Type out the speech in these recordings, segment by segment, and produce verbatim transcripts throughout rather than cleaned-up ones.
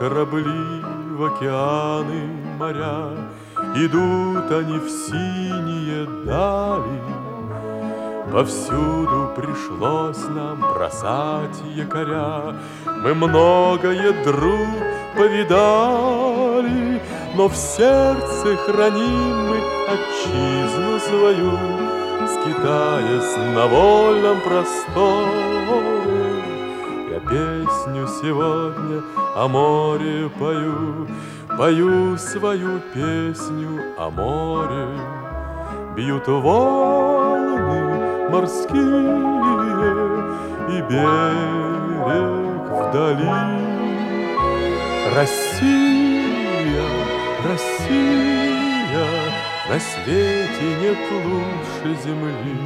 корабли в океаны, моря, идут они в синие дали. Повсюду пришлось нам бросать якоря. Мы многое, друг, повидали, но в сердце храним мы отчизну свою, скитаясь на вольном просторе. Я песню сегодня о море пою, пою свою песню о море. Бьют волны морские и берег вдали. Россия, Россия, на свете нет лучше земли.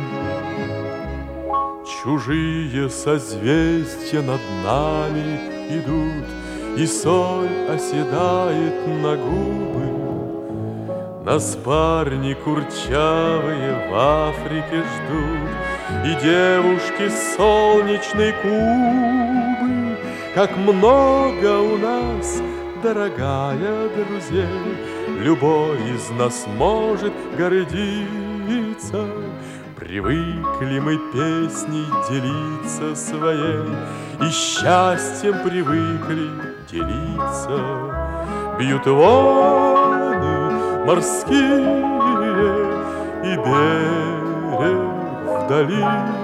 Чужие созвездия над нами идут, и соль оседает на губы. Нас парни курчавые в Африке ждут, и девушки солнечной Кубы. Как много у нас, дорогая, друзей, любой из нас может гордиться. Привыкли мы песней делиться своей, и счастьем привыкли делиться. Бьют волны морские и берег вдали.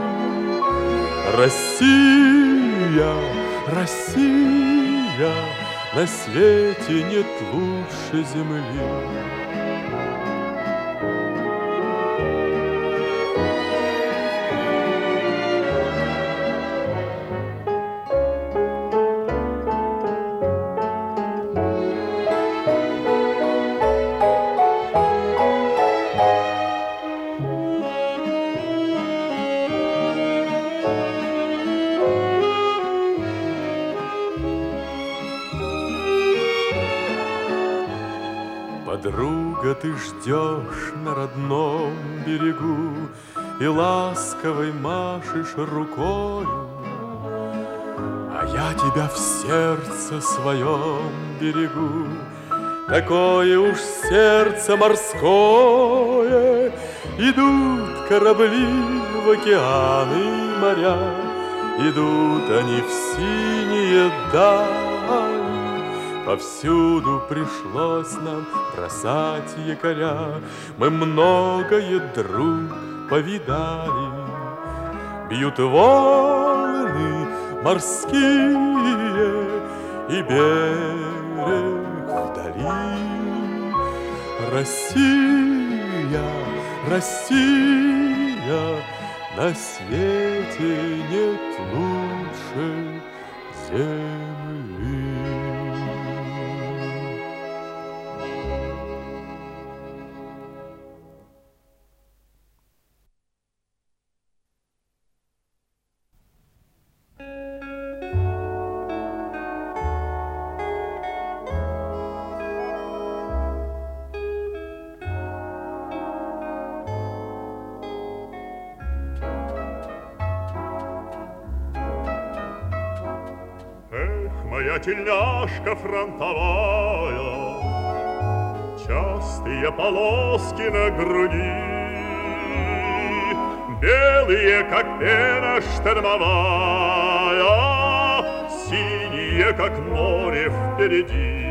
Россия, Россия, на свете нет лучше земли. Подруга, ты ждешь на родном берегу и ласковой машешь рукою, а я тебя в сердце своем берегу. Такое уж сердце морское, идут корабли в океаны, моря, идут они в синие дали. Повсюду пришлось нам бросать якоря. Мы многое, друг, повидали. Бьют волны морские и берег вдали. Россия, Россия, на свете нет лучше земли. Моя тельняшка фронтовая, частые полоски на груди, белые, как пена штормовая, синие, как море впереди.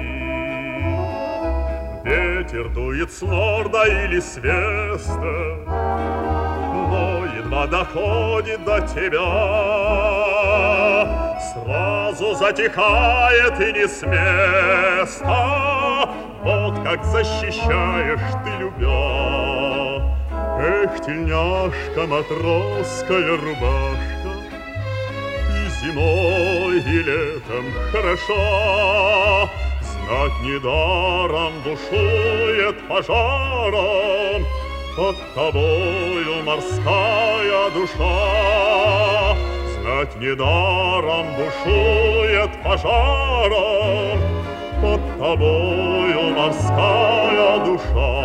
Ветер дует с норда или с веста, но едва доходит до тебя, сразу затихает и не с места. Вот как защищаешь ты, любя. Эх, тельняшка, матросская рубашка, и зимой, и летом хороша. Знать недаром бушует пожаром под тобою морская душа. Знать недаром бушует пожаром под тобою морская душа.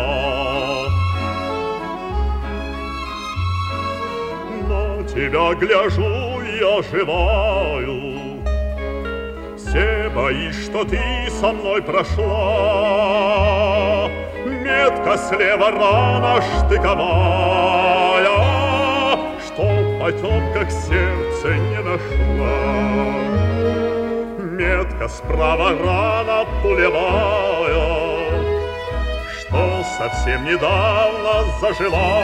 На тебя гляжу и оживаю, все Не боись, что ты со мной прошла, метка слева рана штыковая, что в потемках сердце не нашла. Метка справа рана пулевая, что совсем недавно зажила.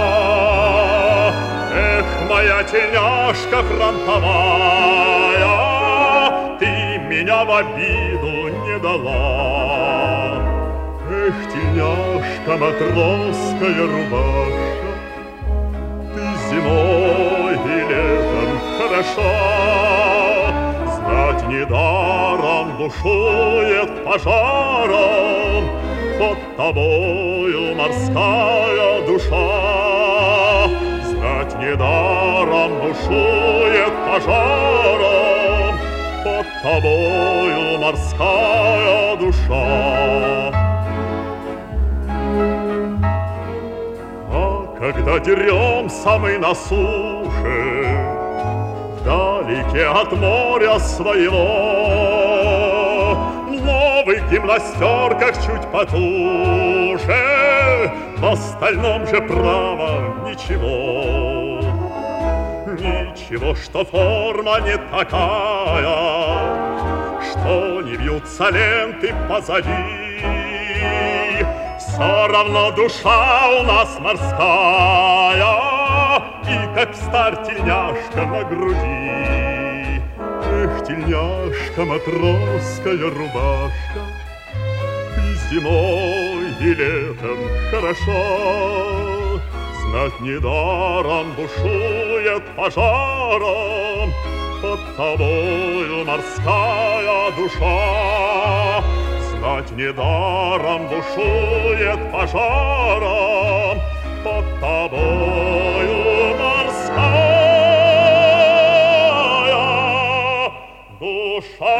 Эх, моя тельняшка фронтовая, ты меня в обиду не дала. Эх, тельняшка, матросская рубашка, ты зимой и летом хороша. Знать недаром бушует пожаром под тобою морская душа. Знать недаром бушует пожаром под тобою морская душа. А когда деремся мы на суше, вдалеке от моря своего, в новых гимнастерках чуть потуже, в остальном же право ничего. Ничего, что форма не такая, что не вьются ленты позади. Все равно душа у нас морская, и как стар тельняшка на груди. Эх, тельняшка, матросская рубашка, и зимой, и летом хороша. Знать недаром бушует пожаром под тобою морская душа. Знать недаром бушует пожаром под тобою морская душа.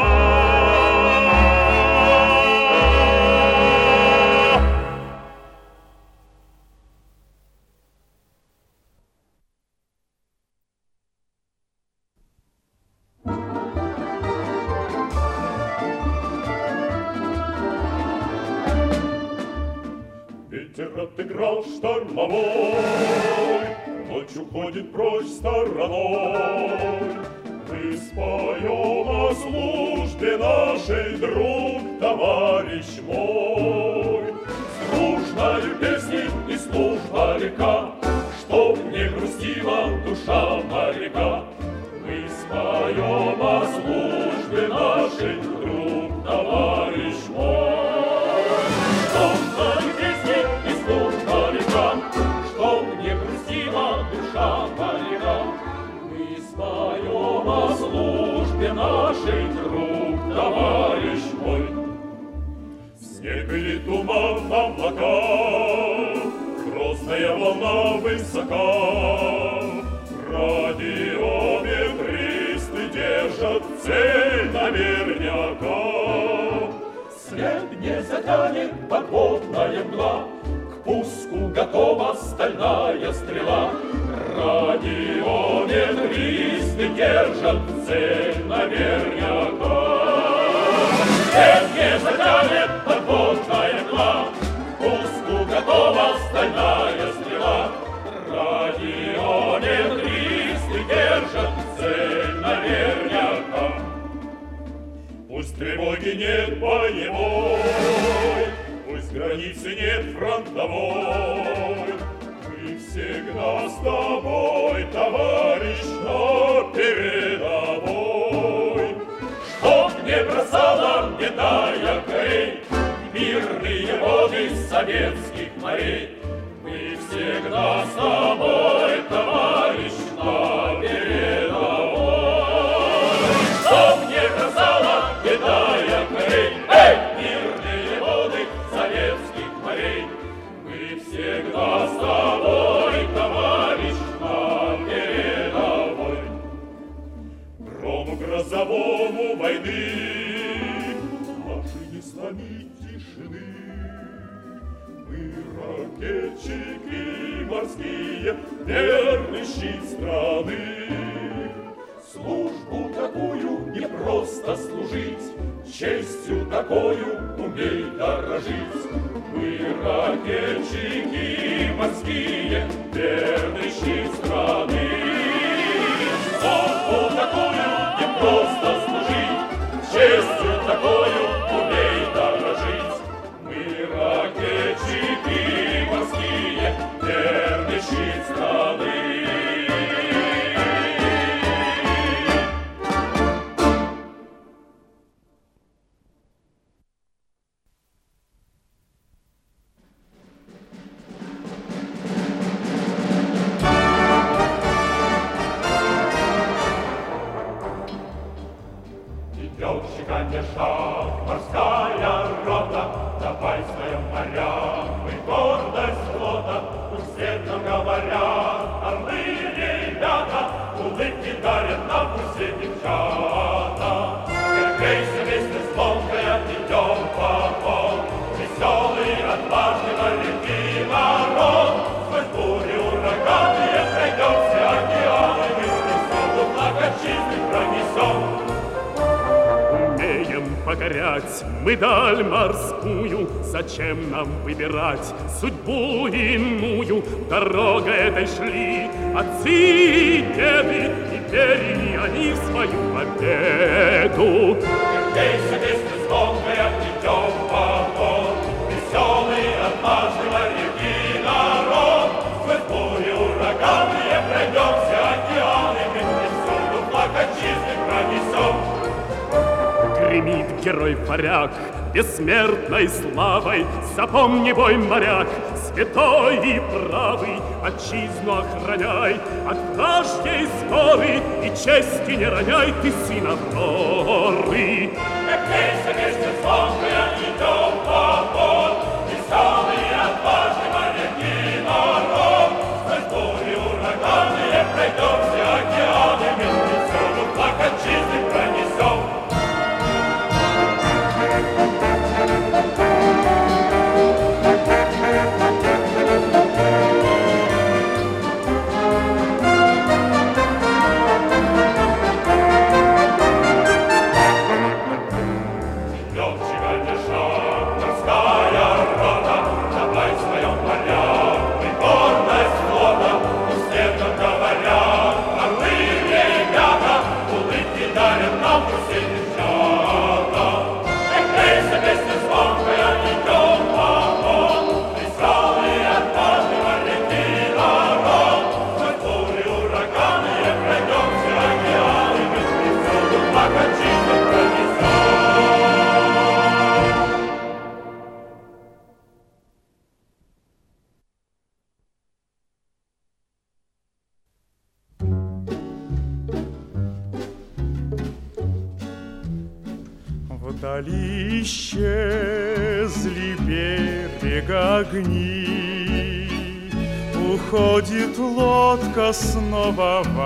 Ветер отыграл штормовой, ночь уходит прочь стороной. Мы споем о службе нашей, друг, товарищ мой. С дружною песней и служба река, чтоб не грустила душа моряка. Мы споем о службе нашей, друг, товарищ мой. Чтоб не грустила душа моряка, мы споем о службе нашей, друг, товарищ мой. Снег или туман облака, грозная волна высока, радиометристы держат цель наверняка. След не затянет подводная мгла, к пуску готова стальная стрела. Радиометристы держат цель наверняка. След не затянет подводная мгла, к пуску готова стальная стрела. Радиометристы держат цель наверняка. Пусть тревоги нет боевой, пусть границы нет фронтовой, мы всегда с тобой, товарищ, на передовой. Чтоб не бросала бедная корей мирные воды советских морей, мы всегда с тобой, товарищ, на передовой. Чтоб не бросала бедная корей, эй, мирные воды советских морей, мы всегда с тобой, товарищ, на передовой. Грому грозовому войны наши не сломить тишины. Мы ракетчики морские, верный щит страны. С Службу такую не просто служить, честью такою умей дорожить. Мы ракетчики морские, верный щит страны. Службу такую не просто служить, честью такою умей дорожить. Мы ракетчики морские, верный щит страны. Шаг, морская рота, давай своем морям, мы гордость флота. Пусть всем нам говорят, орлы ребята, улыбки дарят нам пусть все девчата. Крепкейся вместе с лодкой, идем в поход, веселый, отважный моряки народ. Сквозь бури ураганы пройдем все океаны, мы веселую флаг отчизны пронесем. Покорять мы даль морскую, зачем нам выбирать судьбу иную? Дорога этой шли отцы и деды, и верили они в свою победу. Крепкейся вместе с лодкой, идем в поход, веселый, отважный моряки народ. Сквозь бури ураганные пройдем все океаны, мы всюду флаг отчизны пронесем. Гремит герой-варяг бессмертной славой. Запомни, бой, моряк, святой и правый, отчизну охраняй от вражьей своры и чести не роняй ты, сын Авроры. Крепкейся вместе с лодкой, идем в поход, веселый и отважный моряки народ. Сквозь бури ураганные пройдем все океаны, мы всюду флаг отчизны пронесем. Вдали исчезли берега огни, уходит лодка снова в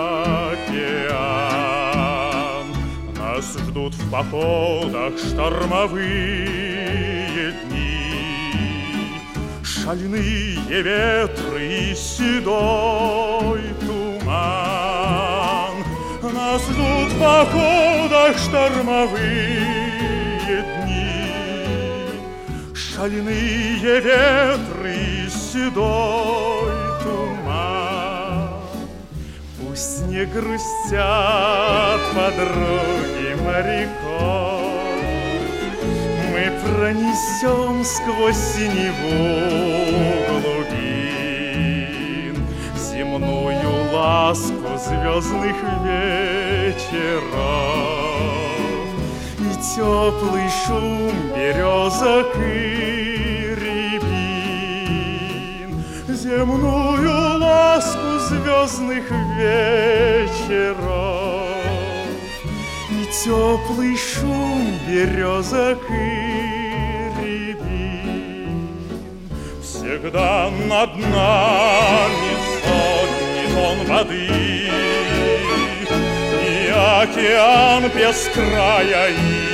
океан. Нас ждут в походах штормовые дни, шальные ветры и седой туман. Нас ждут в походах штормовые дни, шальные ветры и седой туман. Пусть не грустят подруги моряков, мы пронесем сквозь синеву глубин земную ласку звездных вечеров и теплый шум березок и рябин. Земную ласку звездных вечеров и теплый шум березок и рябин. Всегда над нами сотни тонн воды, и океан без края и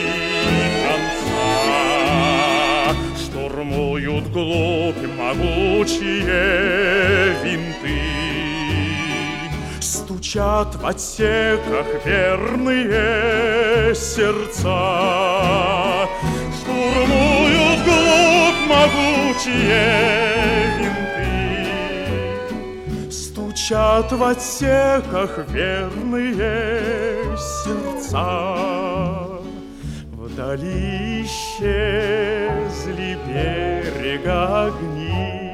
конца. Штурмуют глубь могучие винты, стучат Стучат в отсеках верные сердца, штурмуют вглубь могучие винты. Стучат в отсеках верные сердца. Вдали исчезли берега огни.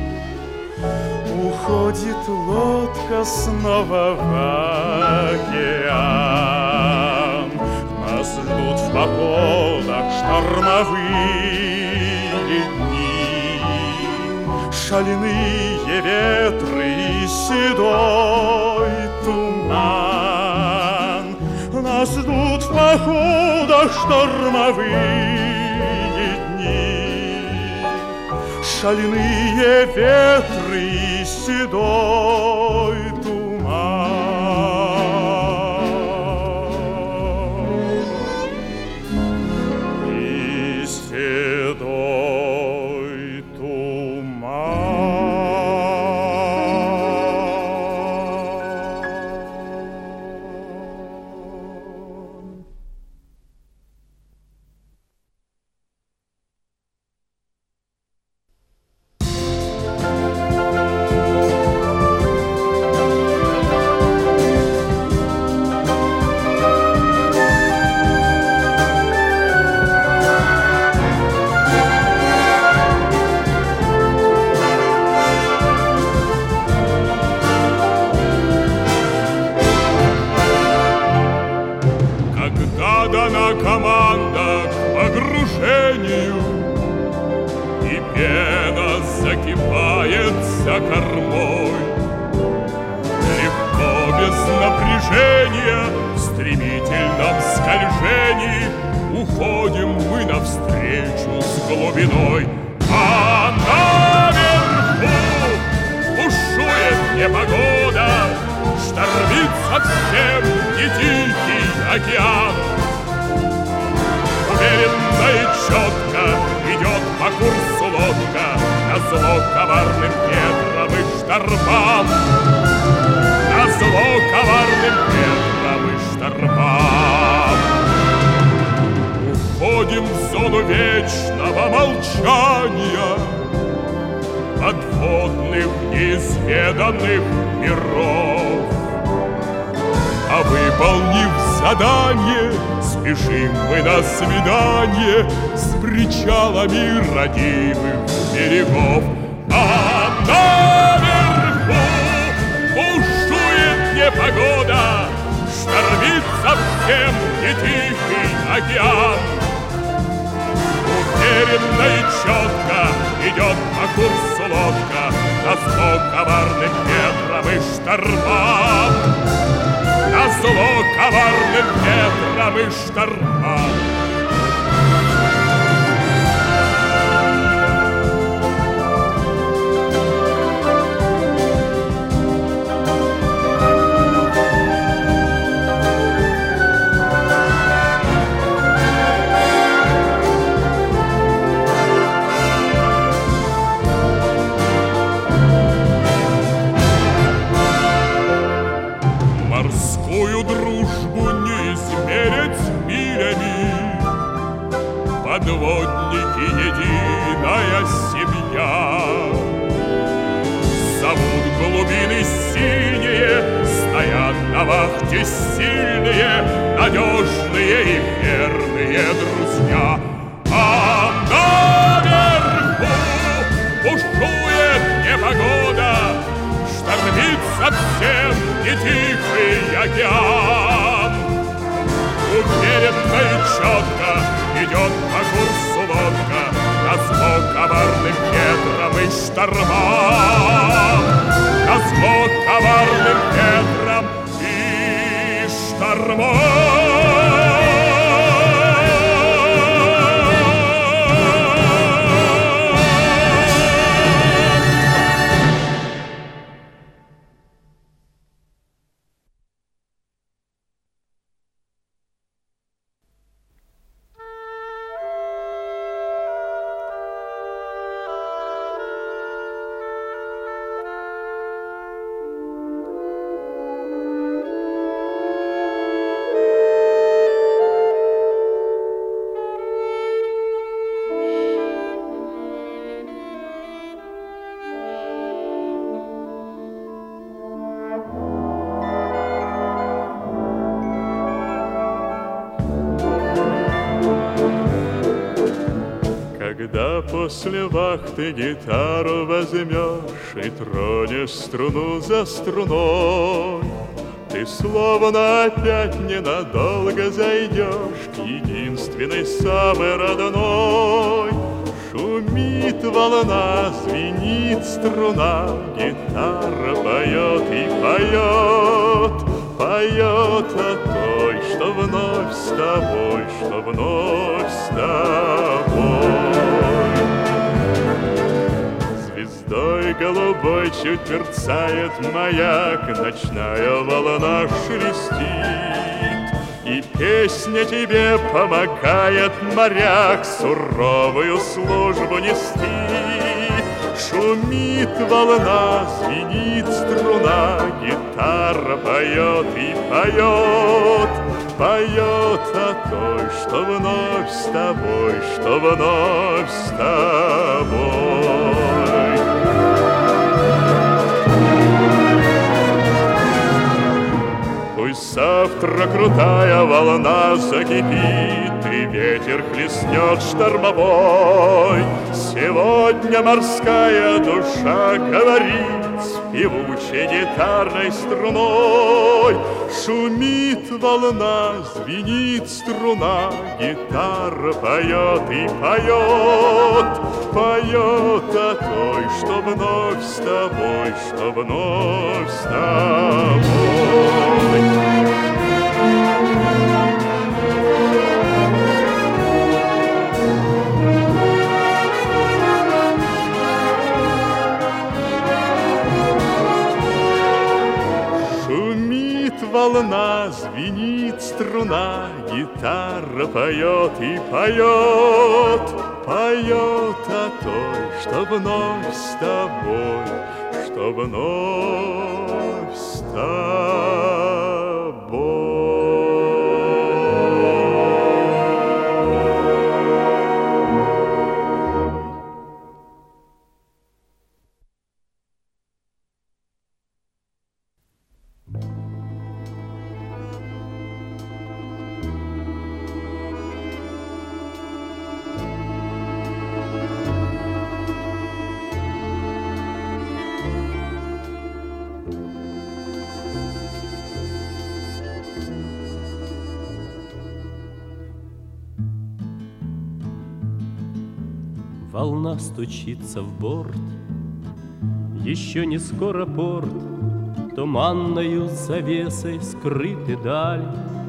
Уходит лодка снова в океан. Нас ждут в походах штормовые дни, шальные ветры и седой туман. Нас ждут в походах штормовые дни, шальные ветры и седой туман. И седой туман. Когда дана команда к погружению, и пена закипает за кормой, легко, без напряжения, в стремительном скольжении уходим мы навстречу с глубиной. А наверху бушует непогода, штормит совсем не тихий океан. Уверенно и четко идет по курсу лодка, назло коварным ветрам и штормам. Назло коварным ветрам и штормам. Уходим в зону вечного молчания, подводных неизведанных миров. А выполнив задание, спешим мы на свидание с причалами родимых берегов. А наверху бушует непогода, штормит совсем не тихий океан. Уверенно и четко идет по курсу лодка, назло коварным ветрам и штормам. Назло коварным ветрам и штормам. Морскую дружбу не измерить милями, подводники — единая семья. Зовут глубины синие, стоят на вахте сильные, надежные и верные друзья. А наверху бушует непогода, штормит совсем не тихий океан. Уверенно и четко идет по курсу лодка, назло коварным ветрам и штормам. Назло коварным ветрам и штормам. Когда после вахты гитару возьмешь и тронешь струну за струной, ты словно опять ненадолго зайдешь к единственной, самой родной. Шумит волна, звенит струна, гитара поет и поет, поет о той, что вновь с тобой, что вновь с тобой. Звездой голубой чуть мерцает маяк, ночная волна шелестит, и песня тебе помогает, моряк, суровую службу нести. Шумит волна, звенит струна, гитара поет и поет, поет о той, что вновь с тобой, что вновь с тобой. Пусть завтра крутая волна закипит, и ветер хлестнет штормовой, сегодня морская душа говорит с певучей гитарной струной. Шумит волна, звенит струна, гитара поет и поет, поет о той, что вновь с тобой, что вновь с тобой. Волна, звенит струна, гитара поет и поет, поет о той, что вновь с тобой, что вновь с тобой. Волна стучится в борт, еще не скоро порт, туманною завесой скрыты дали.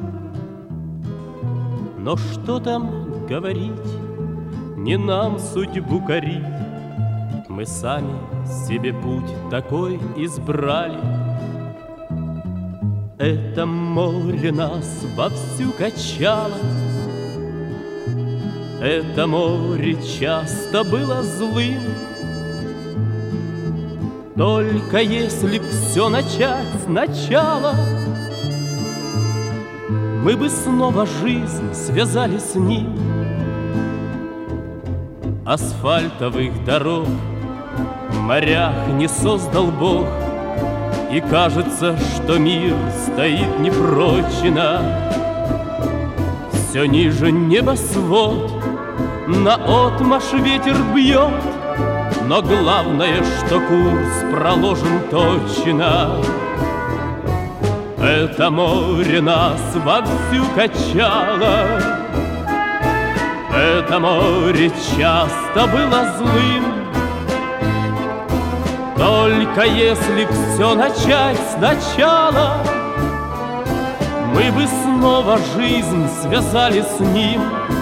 Но что там говорить, не нам судьбу корить, мы сами себе путь такой избрали. Это море нас вовсю качало, это море часто было злым. Только если б все начать сначала, мы бы снова жизнь связали с ним. Асфальтовых дорог в морях не создал Бог, и кажется, что мир стоит непрочно. Все ниже небосвод, наотмашь ветер бьет, но главное, что курс проложен точно. Это море нас вовсю качало, это море часто было злым. Только если все начать сначала, мы бы снова жизнь связали с ним.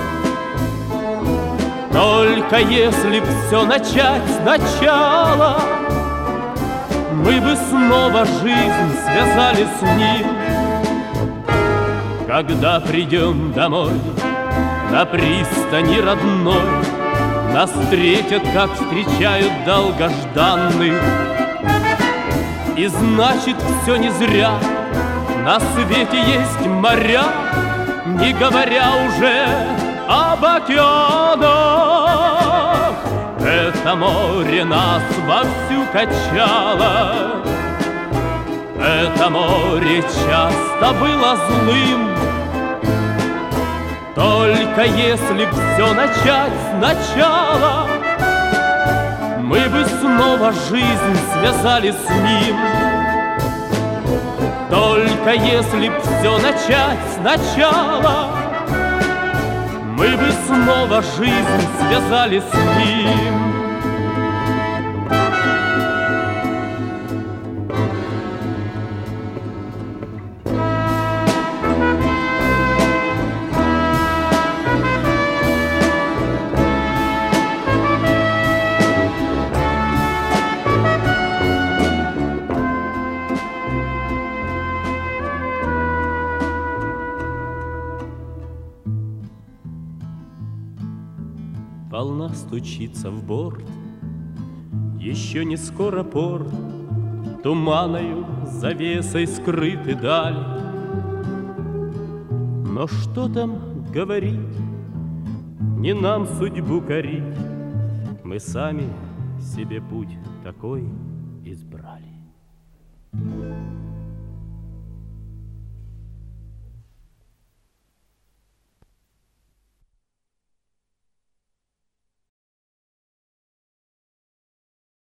Только если б все начать сначала, мы бы снова жизнь связали с ним. Когда придем домой, на пристани родной, нас встретят, как встречают долгожданных. И значит, все не зря, на свете есть моря, не говоря уже об океанах. Это море нас вовсю качало, это море часто было злым. Только если б все начать сначала, мы бы снова жизнь связали с ним. Только если б все начать сначала, мы бы снова жизнь связали с ним. Волна стучится в борт, еще не скоро порт, туманою завесой скрыты дали. Но что там говорить, не нам судьбу корить, мы сами себе путь такой избрали.